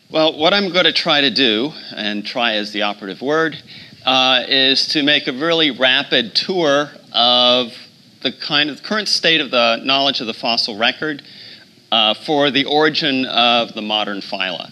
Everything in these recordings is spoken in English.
Well, what I'm going to try to do, and try is the operative word, is to make a really rapid tour of the current state of the knowledge of the fossil record for the origin of the modern phyla.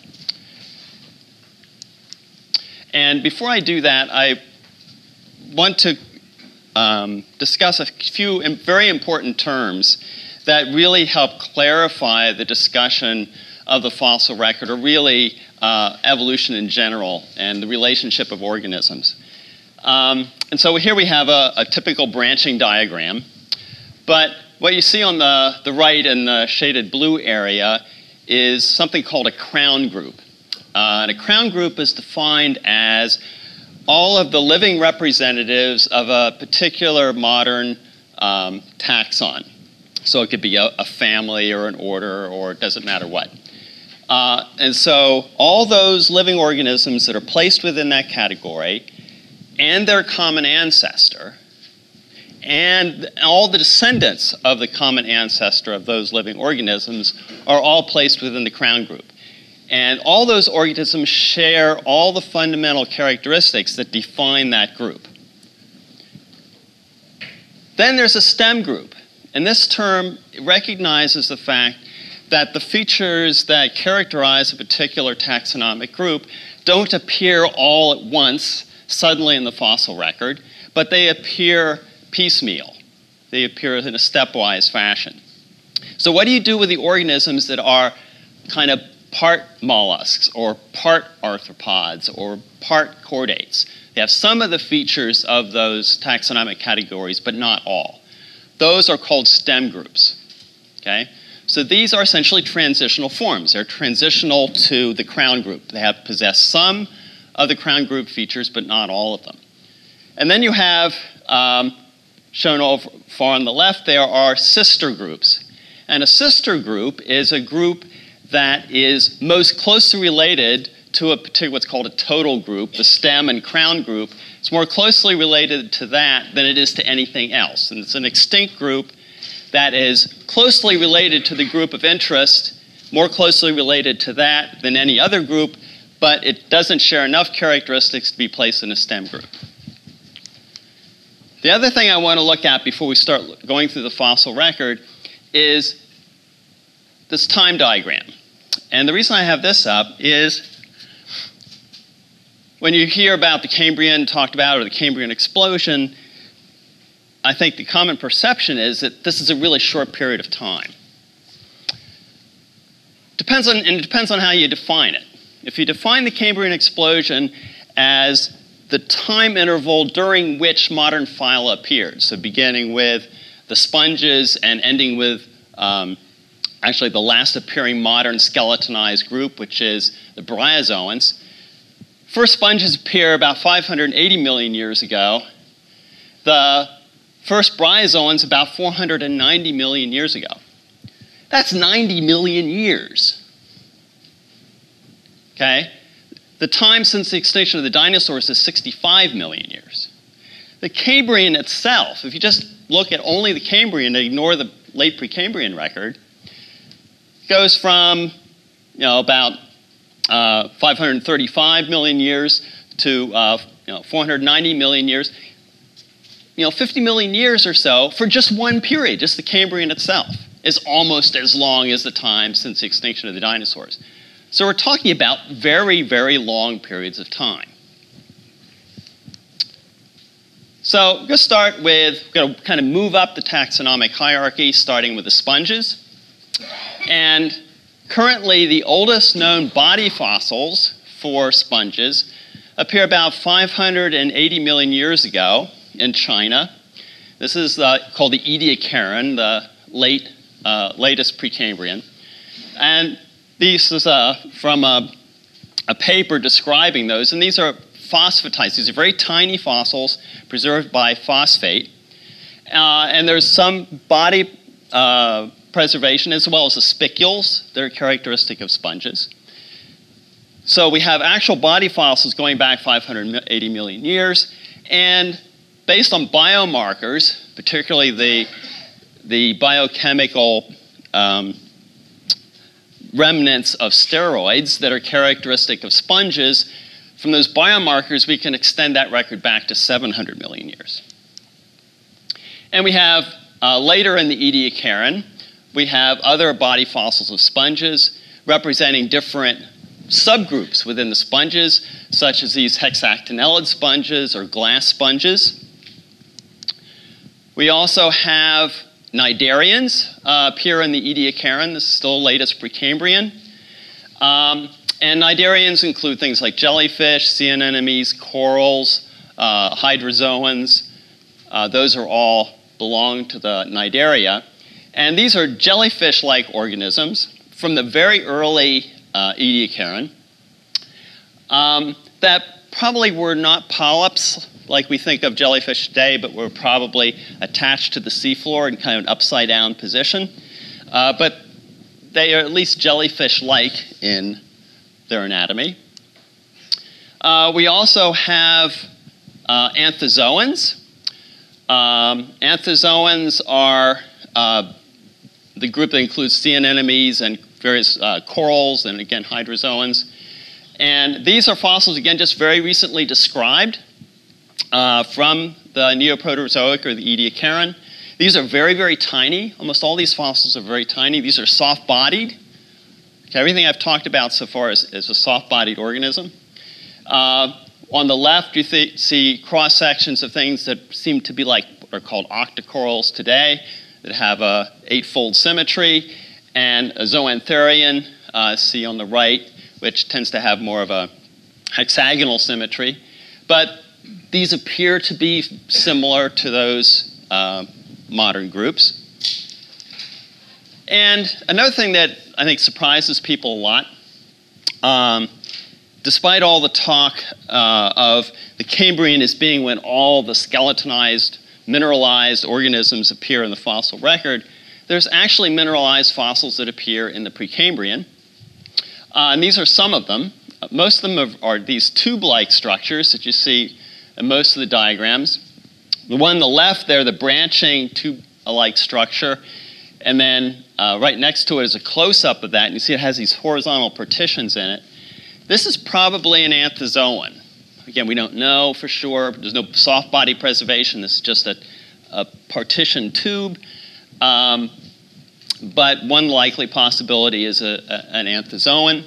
And before I do that, I want to discuss a few very important terms that really help clarify the discussion of the fossil record, or really evolution in general and the relationship of organisms. And so here we have a typical branching diagram. But what you see on the right in the shaded blue area is something called a crown group. And a crown group is defined as all of the living representatives of a particular modern taxon. So it could be a family or an order, or it doesn't matter what. And so all those living organisms that are placed within that category and their common ancestor, and all the descendants of the common ancestor of those living organisms are all placed within the crown group. And all those organisms share all the fundamental characteristics that define that group. Then there's a stem group. And this term recognizes the fact that the features that characterize a particular taxonomic group don't appear all at once, suddenly in the fossil record, but they appear piecemeal. They appear in a stepwise fashion. So what do you do with the organisms that are kind of part mollusks, or part arthropods, or part chordates? They have some of the features of those taxonomic categories, but not all. Those are called stem groups. Okay? So these are essentially transitional forms. They're transitional to the crown group. They possess some of the crown group features, but not all of them. And then you have, shown over far on the left, there are sister groups. And a sister group is a group that is most closely related to a particular, what's called a total group, the stem and crown group. It's more closely related to that than it is to anything else. And it's an extinct group that is closely related to the group of interest, more closely related to that than any other group, but it doesn't share enough characteristics to be placed in a stem group. The other thing I want to look at before we start going through the fossil record is this time diagram. And the reason I have this up is when you hear about the Cambrian talked about, or the Cambrian explosion, I think the common perception is that this is a really short period of time. It depends on how you define it. If you define the Cambrian explosion as the time interval during which modern phyla appeared, so beginning with the sponges and ending with actually the last appearing modern skeletonized group, which is the bryozoans. First sponges appear about 580 million years ago. The first bryozoans about 490 million years ago. That's 90 million years. Okay? The time since the extinction of the dinosaurs is 65 million years. The Cambrian itself, if you just look at only the Cambrian and ignore the late Precambrian record, goes from about 535 million years to 490 million years. 50 million years or so for just one period, just the Cambrian itself, is almost as long as the time since the extinction of the dinosaurs. So we're talking about very, very long periods of time. So we're going to start with, we're going to kind of move up the taxonomic hierarchy, starting with the sponges. And currently, the oldest known body fossils for sponges appear about 580 million years ago in China. This is called the Ediacaran, the latest Precambrian. And this is from a paper describing those. And these are phosphatites. These are very tiny fossils preserved by phosphate. And there's some body preservation as well as the spicules that are characteristic of sponges. So we have actual body fossils going back 580 million years. And based on biomarkers, particularly the biochemical remnants of steroids that are characteristic of sponges, from those biomarkers, we can extend that record back to 700 million years. And we have, later in the Ediacaran, we have other body fossils of sponges representing different subgroups within the sponges, such as these hexactinellid sponges or glass sponges. We also have cnidarians appear in the Ediacaran. This is still latest Precambrian. And cnidarians include things like jellyfish, sea anemones, corals, hydrozoans. Those are all belong to the cnidaria. And these are jellyfish-like organisms from the very early Ediacaran that probably were not polyps like we think of jellyfish today, but were probably attached to the seafloor in kind of an upside-down position. But they are at least jellyfish-like in their anatomy. We also have anthozoans. Anthozoans are the group that includes sea anemones and various corals and, again, hydrozoans. And these are fossils, again, just very recently described from the Neoproterozoic or the Ediacaran. These are very, very tiny. Almost all these fossils are very tiny. These are soft-bodied. Okay, everything I've talked about so far is a soft-bodied organism. On the left, you see cross-sections of things that seem to be like what are called octocorals today, that have a 8-fold symmetry, and a zoantherian, see on the right, which tends to have more of a hexagonal symmetry. But these appear to be similar to those modern groups. And another thing that I think surprises people a lot, despite all the talk of the Cambrian as being when all the skeletonized, mineralized organisms appear in the fossil record, there's actually mineralized fossils that appear in the Precambrian. And these are some of them. Most of them are these tube-like structures that you see in most of the diagrams. The one on the left there, the branching tube-like structure, and then right next to it is a close-up of that, and you see it has these horizontal partitions in it. This is probably an anthozoan. Again, we don't know for sure. There's no soft body preservation. This is just a partitioned tube. But one likely possibility is an anthozoan.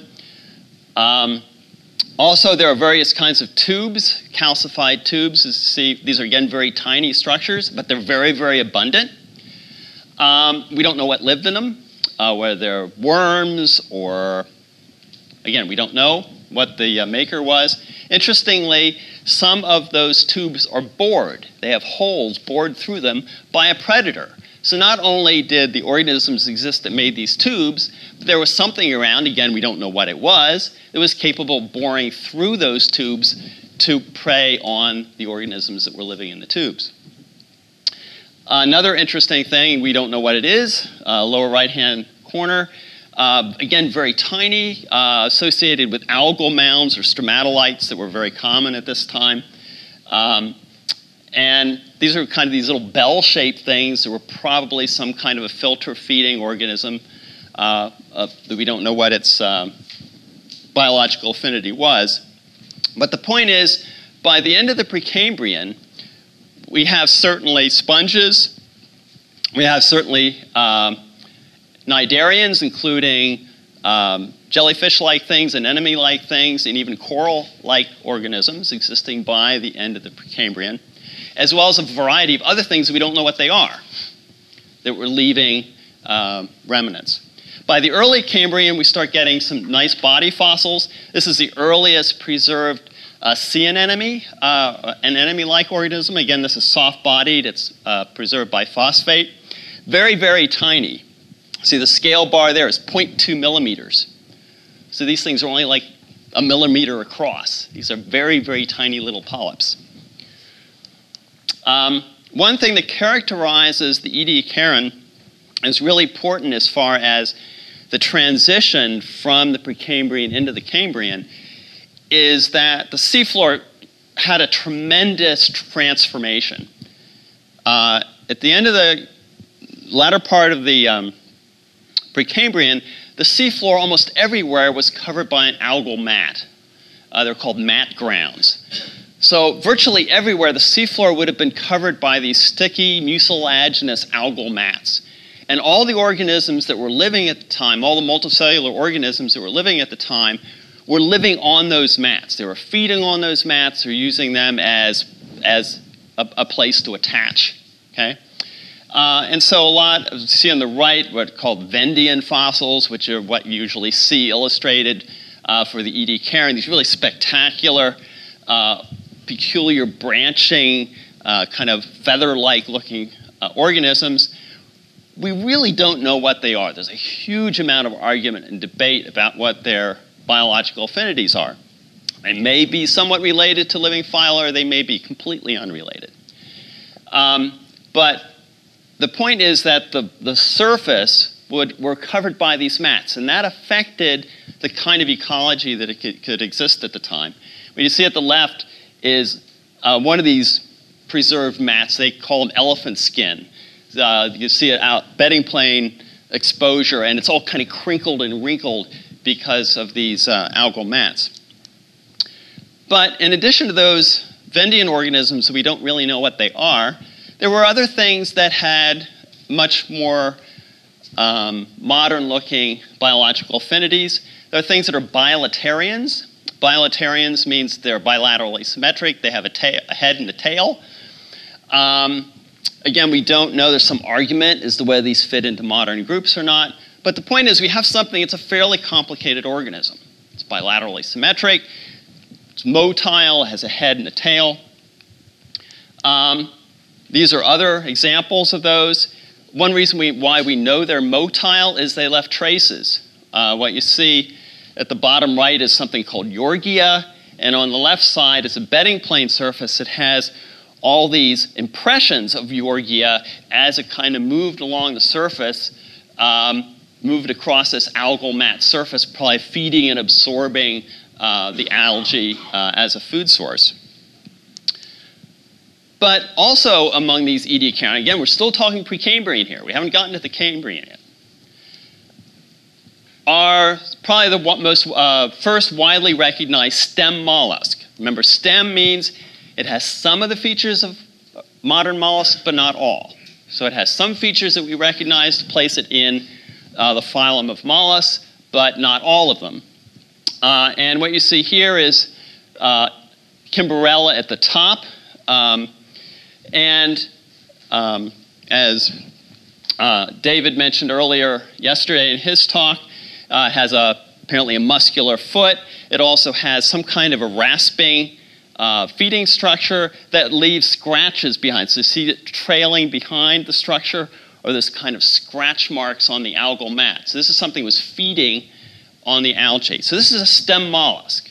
Also, there are various kinds of tubes, calcified tubes. As you see, these are, again, very tiny structures, but they're very, very abundant. We don't know what lived in them, whether they're worms or, again, we don't know what the maker was. Interestingly, some of those tubes are bored. They have holes bored through them by a predator. So not only did the organisms exist that made these tubes, but there was something around, again, we don't know what it was, that was capable of boring through those tubes to prey on the organisms that were living in the tubes. Another interesting thing, we don't know what it is, lower right-hand corner, again, very tiny, associated with algal mounds or stromatolites that were very common at this time. And these are kind of these little bell-shaped things that were probably some kind of a filter-feeding organism that we don't know what its biological affinity was. But the point is, by the end of the Precambrian, we have certainly sponges, we have certainly cnidarians, including jellyfish-like things, anemone-like things, and even coral-like organisms existing by the end of the Precambrian, as well as a variety of other things we don't know what they are that were leaving remnants. By the early Cambrian, we start getting some nice body fossils. This is the earliest preserved sea anemone, an anemone-like organism. Again, this is soft-bodied. It's preserved by phosphate. Very, very tiny. See, the scale bar there is 0.2 millimeters. So these things are only like a millimeter across. These are very, very tiny little polyps. One thing that characterizes the Ediacaran is really important as far as the transition from the Precambrian into the Cambrian is that the seafloor had a tremendous transformation. At the end of the latter part of the Precambrian, the the seafloor almost everywhere was covered by an algal mat. They're called mat grounds. So virtually everywhere, the seafloor would have been covered by these sticky, mucilaginous algal mats. And all the organisms that were living at the time, all the multicellular organisms that were living at the time, were living on those mats. They were feeding on those mats or using them as a place to attach. Okay? And so a lot, you see on the right, what are called Vendian fossils, which are what you usually see illustrated for the Ediacaran. These really spectacular, peculiar branching, kind of feather-like looking organisms. We really don't know what they are. There's a huge amount of argument and debate about what their biological affinities are. They may be somewhat related to living phyla, or they may be completely unrelated. But the point is that the surface were covered by these mats, and that affected the kind of ecology that it could exist at the time. What you see at the left is one of these preserved mats. They call them elephant skin. You see it out bedding plane exposure, and it's all kind of crinkled and wrinkled because of these algal mats. But in addition to those Vendian organisms, we don't really know what they are. There were other things that had much more modern-looking biological affinities. There are things that are bilaterians. Bilaterians means they're bilaterally symmetric. They have a head and a tail. Again, we don't know. There's some argument as to whether these fit into modern groups or not. But the point is we have something, it's a fairly complicated organism. It's bilaterally symmetric. It's motile, it has a head and a tail. These are other examples of those. One reason why we know they're motile is they left traces. What you see at the bottom right is something called Yorgia, and on the left side is a bedding plane surface that has all these impressions of Yorgia as it kind of moved along the surface, moved across this algal mat surface, probably feeding and absorbing the algae as a food source. But also among these Ediacaran, again, we're still talking Precambrian here. We haven't gotten to the Cambrian yet. Are probably the most first widely recognized stem mollusk. Remember, stem means it has some of the features of modern mollusks, but not all. So it has some features that we recognize to place it in the phylum of mollusks, but not all of them. And what you see here is Kimberella at the top. As David mentioned earlier yesterday in his talk, has apparently a muscular foot. It also has some kind of a rasping feeding structure that leaves scratches behind. So you see it trailing behind the structure, or this kind of scratch marks on the algal mat. So this is something that was feeding on the algae. So this is a stem mollusk.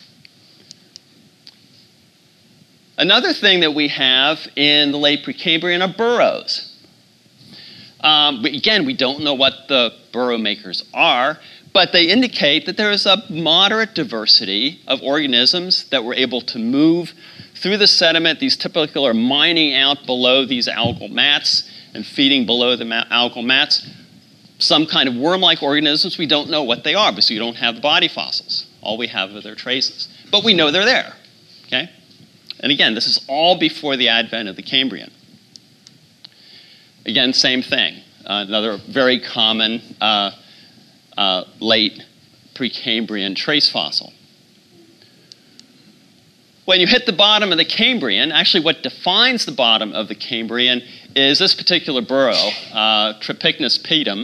Another thing that we have in the late Precambrian are burrows. Again, we don't know what the burrow makers are, but they indicate that there is a moderate diversity of organisms that were able to move through the sediment. These typically are mining out below these algal mats and feeding below the algal mats. Some kind of worm-like organisms, we don't know what they are because we don't have the body fossils. All we have are their traces. But we know they're there. Okay? And again, this is all before the advent of the Cambrian. Again, same thing. Another very common late Precambrian trace fossil. When you hit the bottom of the Cambrian, actually what defines the bottom of the Cambrian is this particular burrow, Tropichnus pedum.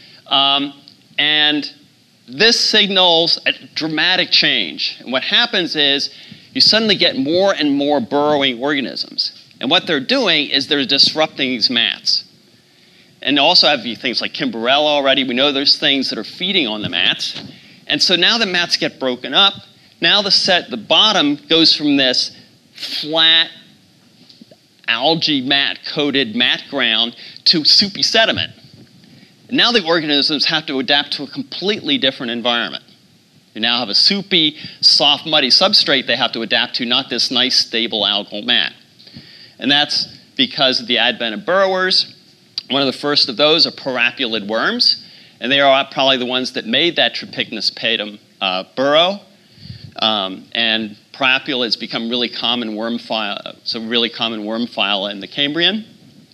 And this signals a dramatic change. And what happens is you suddenly get more and more burrowing organisms. And what they're doing is they're disrupting these mats. And also have things like Kimberella already. We know there's things that are feeding on the mats. And so now the mats get broken up. Now the bottom goes from this flat algae mat-coated mat ground to soupy sediment. And now the organisms have to adapt to a completely different environment. You now have a soupy, soft, muddy substrate they have to adapt to, not this nice, stable algal mat. And that's because of the advent of burrowers. One of the first of those are parapulid worms. And they are probably the ones that made that Tropichnus pedum burrow. And Parapulids become really common worm phyla, in the Cambrian.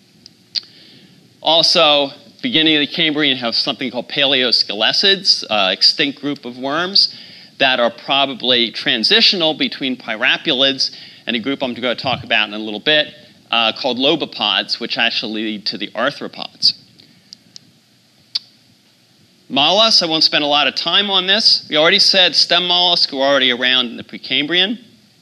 Also, beginning of the Cambrian, have something called Paleoscelesids, extinct group of worms that are probably transitional between Parapulids and a group I'm going to talk about in a little bit called Lobopods, which actually lead to the arthropods. Mollusks, I won't spend a lot of time on this. We already said stem mollusks were already around in the Precambrian.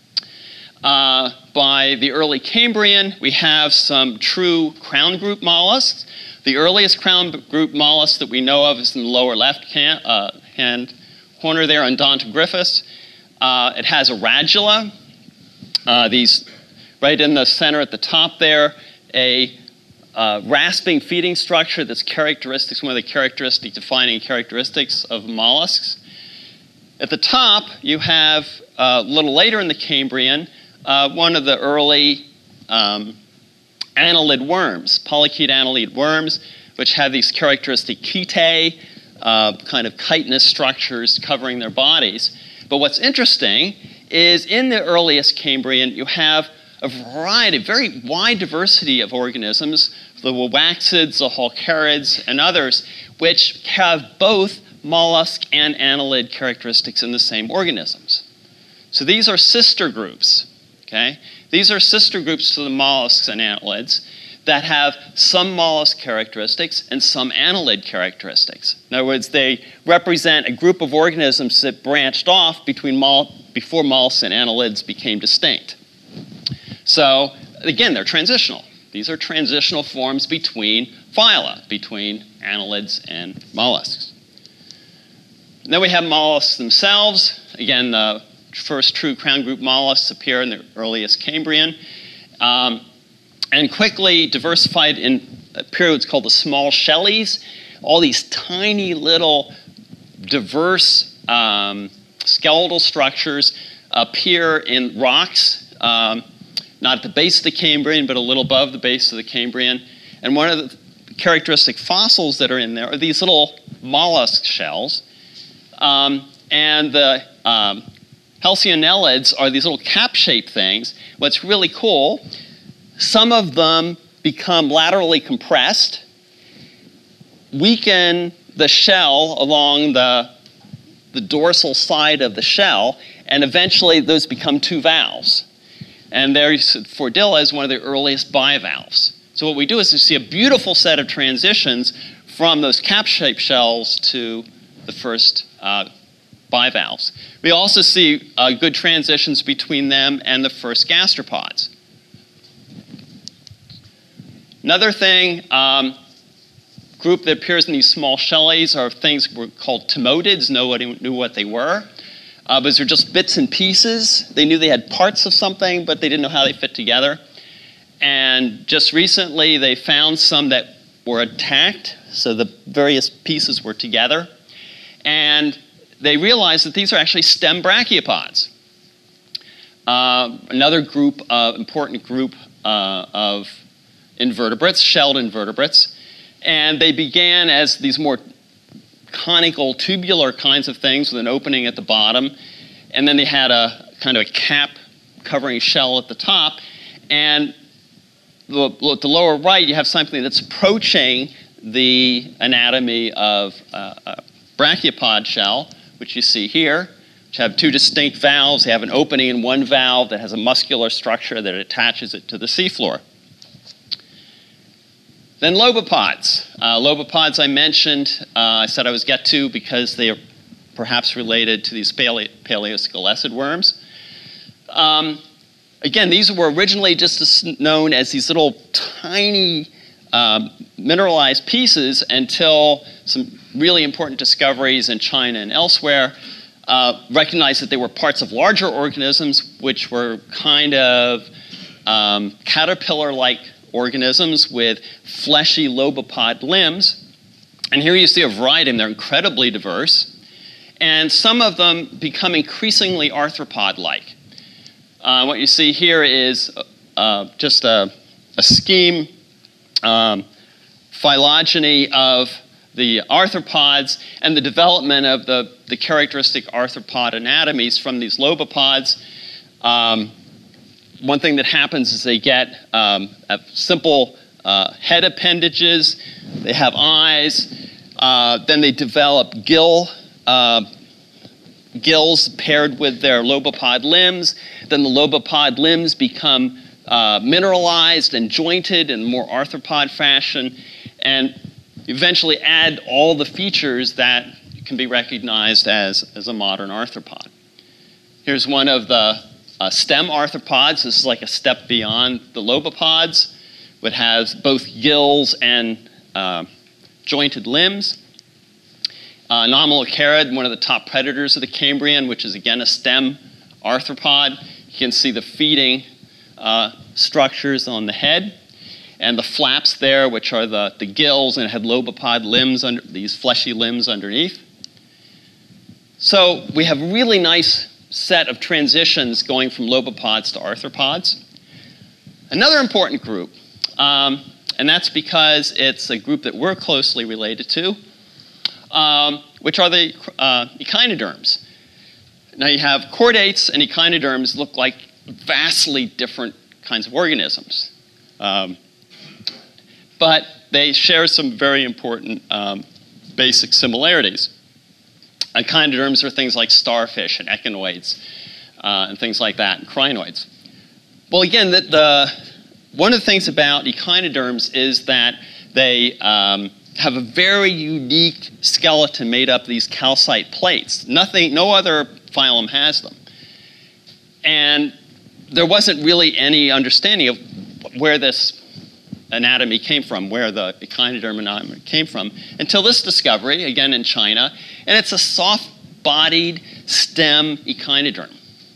By the early Cambrian, we have some true crown group mollusks. The earliest crown group mollusk that we know of is in the lower left-hand corner there, Odontogryphus. It has a radula. These right in the center at the top there, a rasping feeding structure that's characteristic, one of the defining characteristics of mollusks. At the top, you have, a little later in the Cambrian, one of the early annelid worms, polychaete annelid worms, which have these characteristic chetae, kind of chitinous structures covering their bodies. But what's interesting is in the earliest Cambrian, you have a variety, very wide diversity of organisms, the Wawaxids, the Halcarids, and others, which have both mollusk and annelid characteristics in the same organisms. So these are sister groups, okay? These are sister groups to the mollusks and annelids that have some mollusk characteristics and some annelid characteristics. In other words, they represent a group of organisms that branched off before mollusks and annelids became distinct. So, again, they're transitional. These are transitional forms between phyla, between annelids and mollusks. And then we have mollusks themselves. Again, the first true crown group mollusks appear in the earliest Cambrian, and quickly diversified in a period called the small shellies. All these tiny little diverse skeletal structures appear in rocks, not at the base of the Cambrian, but a little above the base of the Cambrian. And one of the characteristic fossils that are in there are these little mollusk shells. And the Halcyonellids are these little cap-shaped things. What's really cool, some of them become laterally compressed, weaken the shell along the dorsal side of the shell, and eventually those become two valves. And there's Fordilla is one of the earliest bivalves. So what we do is we see a beautiful set of transitions from those cap-shaped shells to the first bivalves. We also see good transitions between them and the first gastropods. Another thing, group that appears in these small shellies are things that were called timodids. Nobody knew what they were. But they're just bits and pieces. They knew they had parts of something, but they didn't know how they fit together. And just recently, they found some that were attacked, so the various pieces were together. And they realized that these are actually stem brachiopods. Another group, important group of invertebrates, shelled invertebrates. And they began as these more conical, tubular kinds of things with an opening at the bottom. And then they had a kind of a cap covering shell at the top. And at the lower right, you have something that's approaching the anatomy of a brachiopod shell, which you see here, which have two distinct valves. They have an opening in one valve that has a muscular structure that attaches it to the seafloor. Then lobopods. Lobopods I mentioned, I said I was get to because they are perhaps related to these paleoscelessid worms. Again, these were originally just known as these little tiny mineralized pieces until some really important discoveries in China and elsewhere recognized that they were parts of larger organisms, which were kind of caterpillar-like organisms with fleshy lobopod limbs. And here you see a variety, and they're incredibly diverse. And some of them become increasingly arthropod-like. What you see here is just a scheme phylogeny of the arthropods and the development of the characteristic arthropod anatomies from these lobopods. One thing that happens is they get simple head appendages, they have eyes, then they develop gills paired with their lobopod limbs. Then the lobopod limbs become mineralized and jointed in more arthropod fashion, and eventually add all the features that can be recognized as a modern arthropod. Here's one of the stem arthropods. This is like a step beyond the lobopods. It has both gills and jointed limbs. Anomalocarid, one of the top predators of the Cambrian, which is again a stem arthropod. You can see the feeding structures on the head, and the flaps there, which are the gills, and it had lobopod limbs, these fleshy limbs underneath. So we have a really nice set of transitions going from lobopods to arthropods. Another important group, and that's because it's a group that we're closely related to, which are the echinoderms. Now you have chordates and echinoderms look like vastly different kinds of organisms. But they share some very important basic similarities. Echinoderms are things like starfish and echinoids and things like that, and crinoids. Well, again, one of the things about echinoderms is that they have a very unique skeleton made up of these calcite plates. No other phylum has them. And there wasn't really any understanding of where this anatomy came from, where the echinoderm anatomy came from, until this discovery, again in China, and it's a soft-bodied stem echinoderm.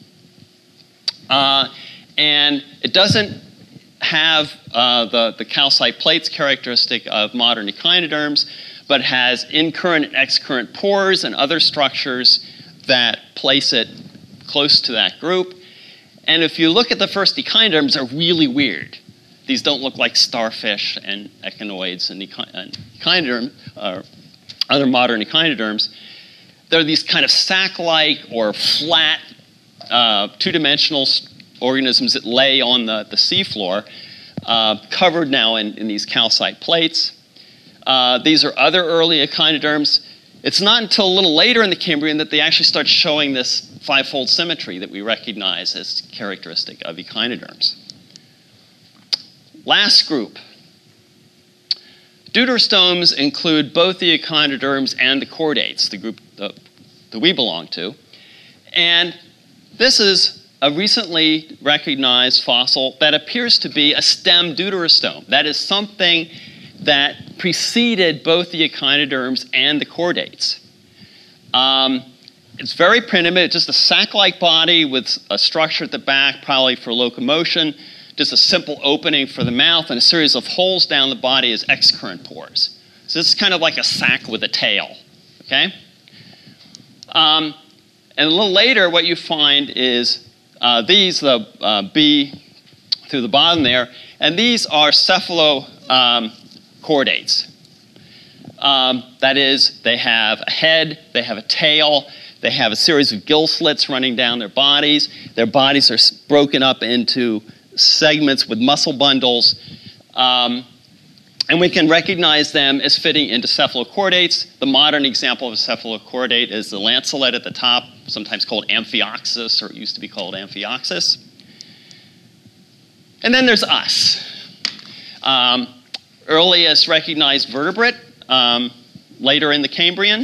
And it doesn't have the calcite plates characteristic of modern echinoderms, but has incurrent and excurrent pores and other structures that place it close to that group. And if you look at the first echinoderms, they're really weird. These don't look like starfish and echinoids and echinoderm, or other modern echinoderms. They're these kind of sac-like or flat two-dimensional organisms that lay on the seafloor, covered now in these calcite plates. These are other early echinoderms. It's not until a little later in the Cambrian that they actually start showing this five-fold symmetry that we recognize as characteristic of echinoderms. Last group. Deuterostomes include both the echinoderms and the chordates, the group that we belong to. And this is a recently recognized fossil that appears to be a stem deuterostome. That is something that preceded both the echinoderms and the chordates. It's very primitive, just a sac-like body with a structure at the back, probably for locomotion, just a simple opening for the mouth, and a series of holes down the body as excurrent pores. So this is kind of like a sac with a tail, okay? And a little later, what you find is these, the B through the bottom there, and these are cephalochordates. That is, they have a head, they have a tail, they have a series of gill slits running down their bodies. Their bodies are broken up into segments with muscle bundles. And we can recognize them as fitting into cephalochordates. The modern example of a cephalochordate is the lancelet at the top, sometimes called Amphioxus, or it used to be called Amphioxus. And then there's us. Earliest recognized vertebrate, later in the Cambrian.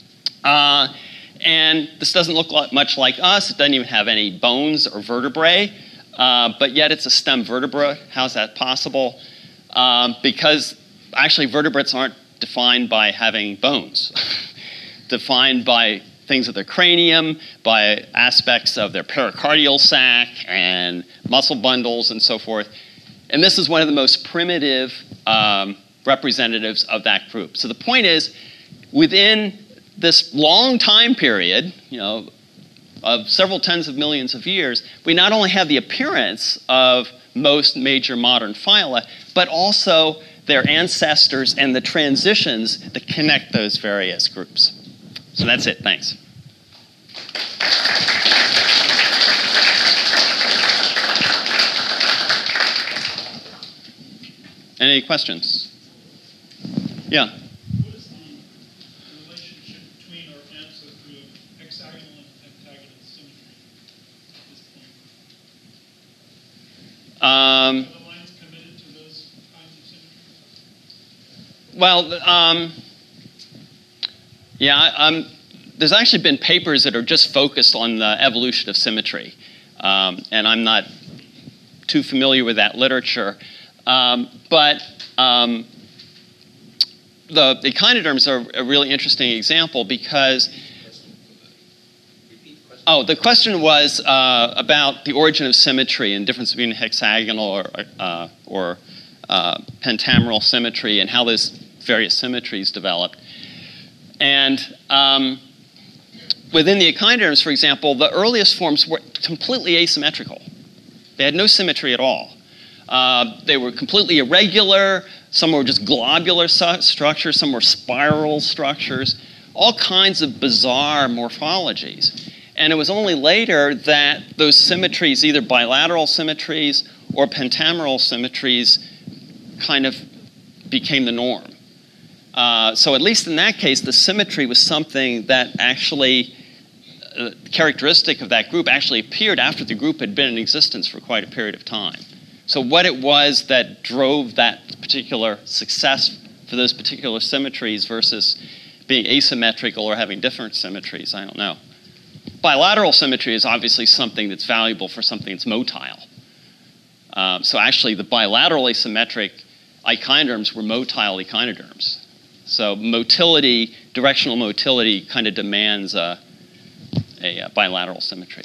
And this doesn't look much like us. It doesn't even have any bones or vertebrae, but yet it's a stem vertebra. How's that possible? Because actually vertebrates aren't defined by having bones. Defined by things of their cranium, by aspects of their pericardial sac and muscle bundles and so forth. And this is one of the most primitive representatives of that group. So the point is, within this long time period, of several tens of millions of years, we not only have the appearance of most major modern phyla, but also their ancestors and the transitions that connect those various groups. So that's it. Thanks. Any questions? Yeah. What is the relationship between our answer group, hexagonal and pentagonal symmetry at this point? Are the lines committed to those kinds of symmetry? Well, there's actually been papers that are just focused on the evolution of symmetry, and I'm not too familiar with that literature. But the echinoderms are a really interesting example because, the question was about the origin of symmetry and the difference between hexagonal or pentameral symmetry and how those various symmetries developed. And within the echinoderms, for example, the earliest forms were completely asymmetrical. They had no symmetry at all. They were completely irregular. Some were just globular structures. Some were spiral structures. All kinds of bizarre morphologies. And it was only later that those symmetries, either bilateral symmetries or pentameral symmetries, kind of became the norm. So at least in that case, the symmetry was something that actually, characteristic of that group actually appeared after the group had been in existence for quite a period of time. So what it was that drove that particular success for those particular symmetries versus being asymmetrical or having different symmetries, I don't know. Bilateral symmetry is obviously something that's valuable for something that's motile. So actually the bilaterally symmetric echinoderms were motile echinoderms. So motility, directional motility kind of demands a bilateral symmetry.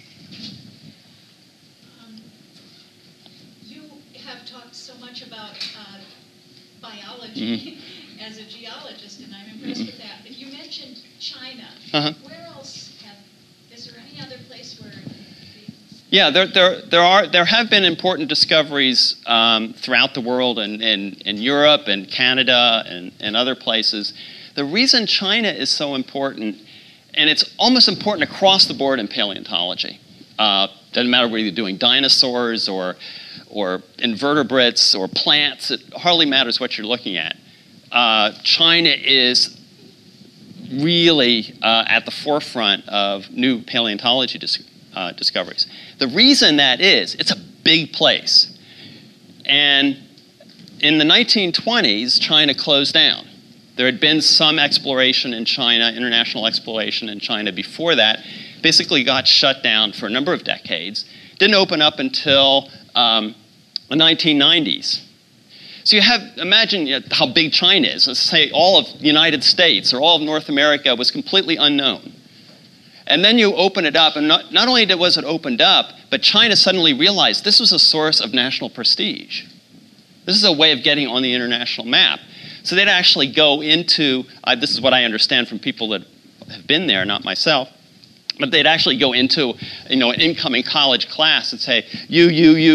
So much about biology as a geologist, and I'm impressed with that. But you mentioned China. Where else is there any other place where? Yeah, there have been important discoveries throughout the world and in Europe and Canada and other places. The reason China is so important, and it's almost important across the board in paleontology. Doesn't matter whether you're doing dinosaurs or invertebrates or plants, it hardly matters what you're looking at. China is really at the forefront of new paleontology discoveries. The reason that is, it's a big place. And in the 1920s, China closed down. There had been some exploration in China, international exploration in China before that, basically got shut down for a number of decades. Didn't open up until the 1990s. So imagine how big China is. Let's say all of the United States or all of North America was completely unknown. And then you open it up, and not only was it opened up, but China suddenly realized this was a source of national prestige. This is a way of getting on the international map. So they'd actually go into, this is what I understand from people that have been there, not myself, but they'd actually go into, an incoming college class and say, you're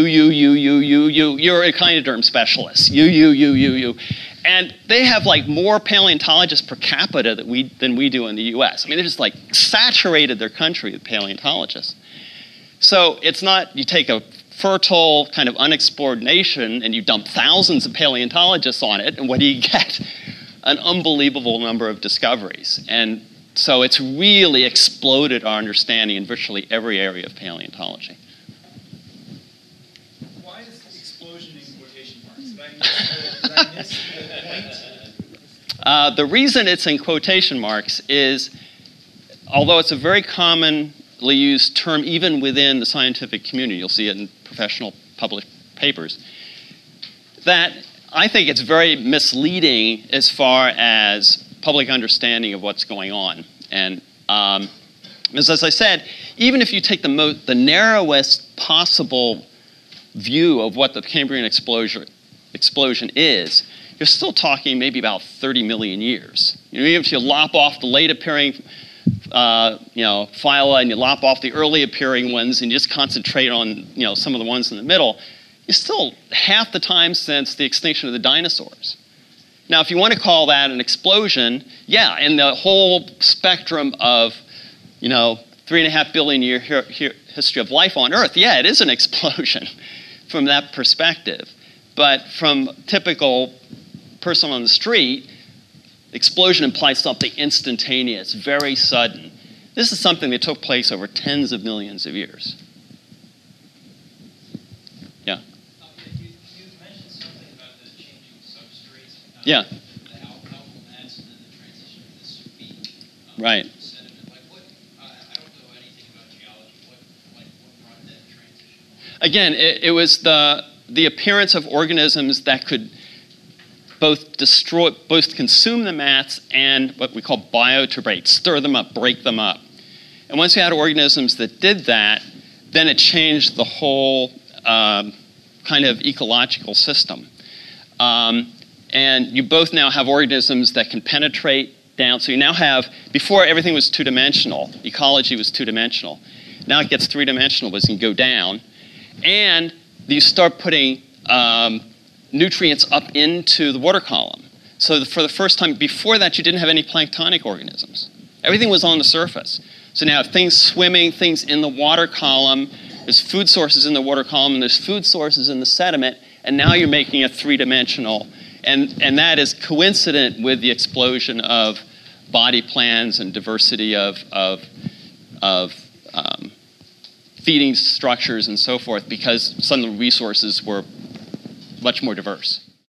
a echinoderm specialist. You. And they have more paleontologists per capita than we do in the US. I mean, they just saturated their country with paleontologists. So it's not, you take a fertile, kind of unexplored nation and you dump thousands of paleontologists on it, and what do you get? An unbelievable number of discoveries. And so it's really exploded our understanding in virtually every area of paleontology. Why is the explosion in quotation marks? Did I miss the point? The reason it's in quotation marks is, although it's a very commonly used term even within the scientific community, you'll see it in professional published papers, that I think it's very misleading as far as public understanding of what's going on. And as I said, even if you take the narrowest possible view of what the Cambrian explosion is, you're still talking maybe about 30 million years. Even if you lop off the late appearing phyla and you lop off the early appearing ones and you just concentrate on some of the ones in the middle, is still half the time since the extinction of the dinosaurs. Now, if you want to call that an explosion, yeah, in the whole spectrum of, 3.5 billion year history of life on Earth, yeah, it is an explosion from that perspective. But from typical person on the street, explosion implies something instantaneous, very sudden. This is something that took place over tens of millions of years. Yeah? You mentioned something about the changing substrates. Yeah. The algal mats and then the transition of the soupy Right. sediment. I don't know anything about geology. What brought that transition on? Again, it was the appearance of organisms that could both consume the mats and what we call bioturbate, stir them up, break them up. And once you had organisms that did that, then it changed the whole kind of ecological system. And you both now have organisms that can penetrate down. So you now have, before everything was two-dimensional, ecology was two-dimensional. Now it gets three-dimensional, but it can go down. And you start putting nutrients up into the water column. So for the first time, before that, you didn't have any planktonic organisms. Everything was on the surface. So now things swimming, things in the water column, there's food sources in the water column, and there's food sources in the sediment, and now you're making a three-dimensional. And that is coincident with the explosion of body plans and diversity of feeding structures and so forth, because some of the resources were much more diverse.